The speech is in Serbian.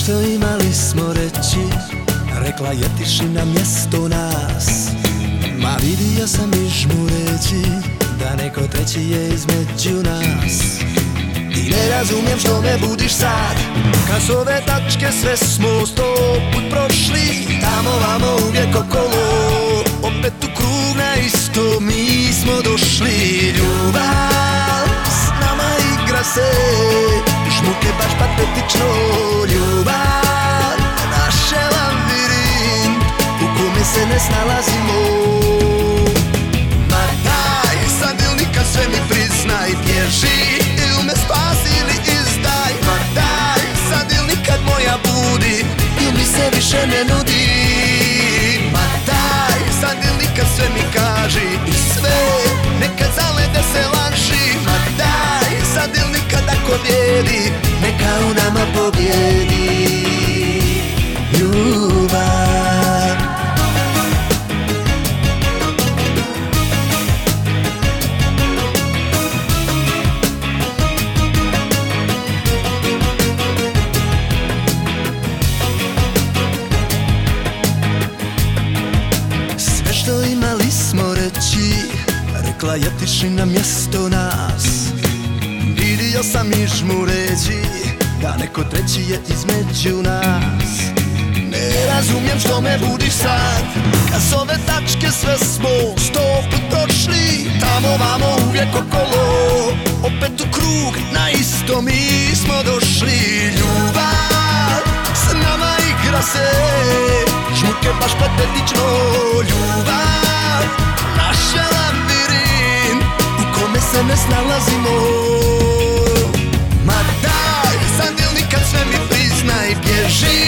što imali smo reći, rekla je tišina mjesto nas. Ma vidio sam i žmureći da neko treći je između nas. I ne razumijem što me budiš sad, kad s ove tačke sve smo 100 put prošli. Tamo vamo uvijek okolo, opet u krug na isto mi smo došli. Ljubav s nama igra se, žmuke baš patetično. Ljubav naš je labirint u kome se ne snalazimo. Ma daj, sad ili nikad sve mi priznaj, bježi ili me spasi ili izdaj. Ma daj, sad ili nikad moja budi, ili mi se više ne nudi. Ma daj, sad ili nikad sve mi kaži i sve nekad zalede se lanši. Ma daj, sad ili nikad ako vjeri, neka u nama pobjedi ljubav. Sve što imali smo reći, rekla je tišina mjesto nas. Vidio sam i žmureći da neko treći je između nas. Ne razumijem što me budiš sad, kad s ove tačke sve smo 100 put prošli. Tamo vamo uvijek okolo, opet u krug na isto mi smo došli. Ljubav s nama igra se, žmuke baš patetično. Ljubav naš je labirint u kome se ne snalazimo. Ma daj, sad ili nikad sve mi priznaj, bježi